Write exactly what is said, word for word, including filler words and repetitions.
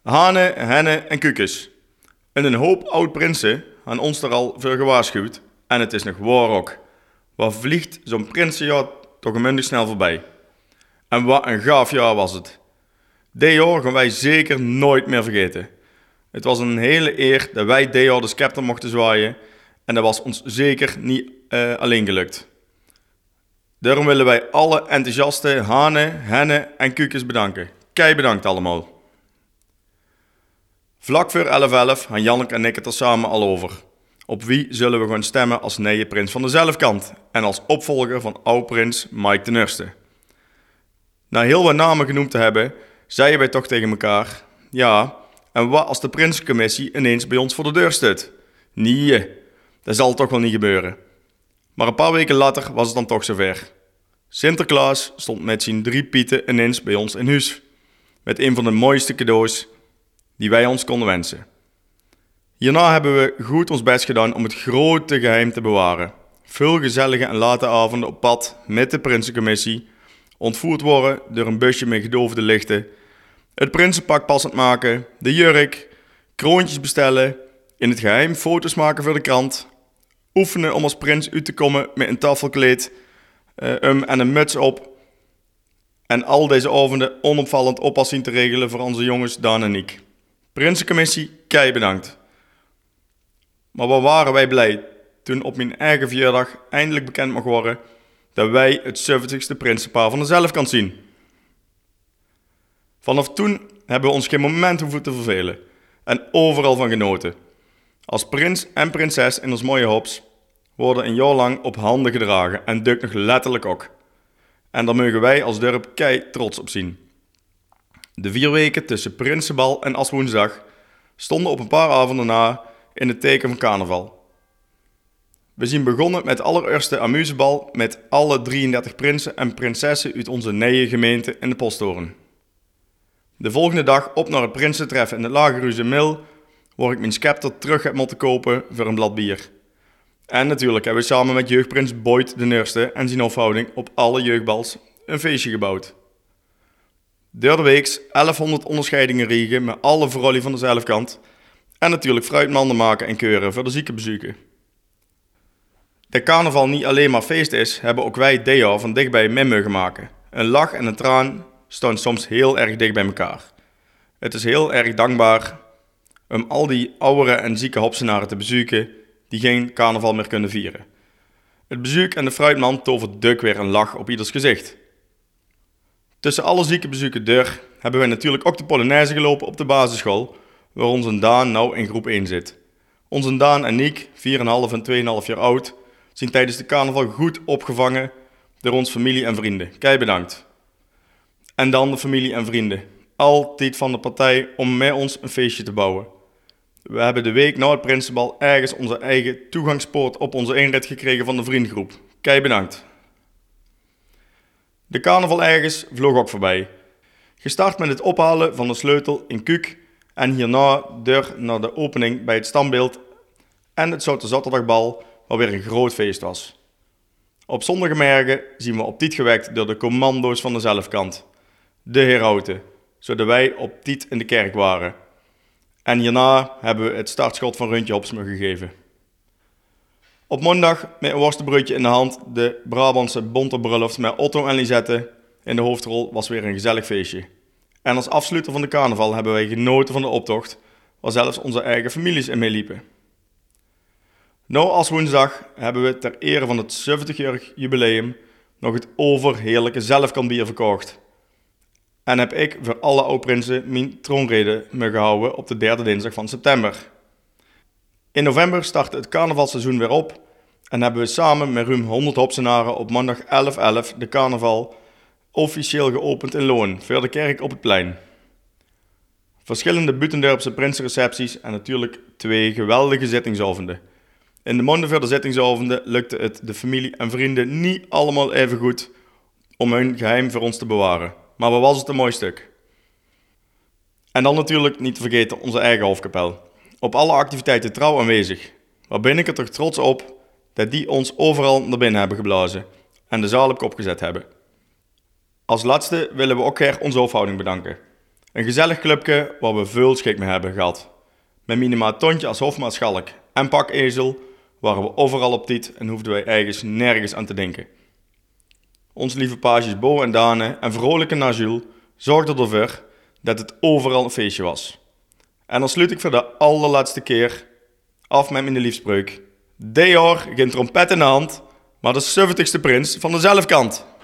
Hanen, hennen en kukes. En een hoop oud-prinsen aan ons er al voor gewaarschuwd. En het is nog waar ook. Waar vliegt zo'n prinsenjaar toch een snel voorbij. En wat een gaaf jaar was het. Dit jaar gaan wij zeker nooit meer vergeten. Het was een hele eer dat wij dit jaar de scepter mochten zwaaien. En dat was ons zeker niet uh, alleen gelukt. Daarom willen wij alle enthousiaste hanen, hennen en kukes bedanken. Kei bedankt allemaal. Vlak voor elf elf gaan Janneke en ik het er samen al over. Op wie zullen we gaan stemmen als nieuwe prins van de zelfkant en als opvolger van oud-prins Mike ten Eerste. Na heel wat namen genoemd te hebben, zeiden wij toch tegen elkaar: ja, en wat als de Prinsencommissie ineens bij ons voor de deur staat? Nee, dat zal toch wel niet gebeuren. Maar een paar weken later was het dan toch zover. Sinterklaas stond met zijn drie pieten ineens bij ons in huis. Met een van de mooiste cadeaus die wij ons konden wensen. Hierna hebben we goed ons best gedaan om het grote geheim te bewaren. Veel gezellige en late avonden op pad met de Prinsencommissie, ontvoerd worden door een busje met gedoofde lichten, het prinsenpak passend maken, de jurk, kroontjes bestellen, in het geheim foto's maken voor de krant, oefenen om als prins uit te komen met een tafelkleed uh, um, en een muts op. En al deze avonden onopvallend oppas zien te regelen voor onze jongens Daan en ik. Prinsencommissie, kei bedankt. Maar wat waren wij blij toen op mijn eigen verjaardag eindelijk bekend mag worden dat wij het zeventigste prinsenpaar van de zelfkant zien. Vanaf toen hebben we ons geen moment hoeven te vervelen en overal van genoten. Als prins en prinses in ons mooie hops worden een jaar lang op handen gedragen en Duk nog letterlijk ook. En daar mogen wij als dorp kei trots op zien. De vier weken tussen Prinsenbal en Aswoensdag stonden op een paar avonden na in het teken van carnaval. We zijn begonnen met allereerste amusebal met alle drieëndertig prinsen en prinsessen uit onze nieuwe gemeente in de Posttoren. De volgende dag op naar het prinsentreffen in de Lagerhuize Mil, waar ik mijn scepter terug heb moeten kopen voor een blad bier. En natuurlijk hebben we samen met jeugdprins Boyd de Eerste en zijn hofhouding op alle jeugdbals een feestje gebouwd. Derde weeks elfhonderd onderscheidingen riegen met alle verrollen van de zelfkant en natuurlijk fruitmanden maken en keuren voor de ziekenbezoeken. Dat carnaval niet alleen maar feest is, hebben ook wij dit jaar van dichtbij mee mogen maken. Een lach en een traan staan soms heel erg dicht bij elkaar. Het is heel erg dankbaar om al die oudere en zieke hopsenaren te bezoeken die geen carnaval meer kunnen vieren. Het bezoek en de fruitmand tovert Duk weer een lach op ieders gezicht. Tussen alle ziekenbezoeken door hebben wij natuurlijk ook de Polonaise gelopen op de basisschool, waar onze Daan nou in groep één zit. Onze Daan en ik, vier komma vijf en twee komma vijf jaar oud, zijn tijdens de carnaval goed opgevangen door ons familie en vrienden. Kei bedankt. En dan de familie en vrienden. Altijd van de partij om met ons een feestje te bouwen. We hebben de week na het Prinsenbal ergens onze eigen toegangspoort op onze inrit gekregen van de vriendengroep. Kei bedankt. De carnaval ergens vloog ook voorbij. Gestart met het ophalen van de sleutel in Kuuk en hierna door naar de opening bij het standbeeld en het Zoute Zaterdagbal, waar weer een groot feest was. Op zondagmorgen zien we op tijd gewekt door de commando's van de zelfkant, de herauten, zodat wij op tijd in de kerk waren. En hierna hebben we het startschot van Rundje Hops gegeven. Op maandag met een worstenbroodje in de hand de Brabantse bonte bruiloft met Otto en Lisette in de hoofdrol was weer een gezellig feestje. En als afsluiter van de carnaval hebben wij genoten van de optocht, waar zelfs onze eigen families in meeliepen. Nou als woensdag hebben we ter ere van het zeventigjarig jubileum nog het overheerlijke zelfkantbier verkocht. En heb ik voor alle oud-prinsen mijn troonrede me gehouden op de derde dinsdag van september. In november startte het carnavalseizoen weer op en hebben we samen met ruim honderd hopsenaren op maandag elf elf de carnaval officieel geopend in Loon, voor de kerk op het plein. Verschillende Buitendorpse prinsenrecepties en natuurlijk twee geweldige zittingsavonden. In de maanden voor de zittingsavonden lukte het de familie en vrienden niet allemaal even goed om hun geheim voor ons te bewaren. Maar wat was het een mooi stuk. En dan natuurlijk niet te vergeten onze eigen hofkapel. Op alle activiteiten trouw aanwezig. Waar ben ik er toch trots op dat die ons overal naar binnen hebben geblazen en de zaal op kop gezet hebben. Als laatste willen we ook graag onze hofhouding bedanken. Een gezellig clubje waar we veel schik mee hebben gehad. Met minimaal Tontje als hofmaarschalk en pakezel waren we overal op tijd en hoefden wij ergens nergens aan te denken. Ons lieve pages Bo en Dane en vrolijke Najul zorgden ervoor dat het overal een feestje was. En dan sluit ik voor de allerlaatste keer af met mijn liefspreuk. Dit jaar geen trompet in de hand, maar de zeventigste prins van de zelfkant.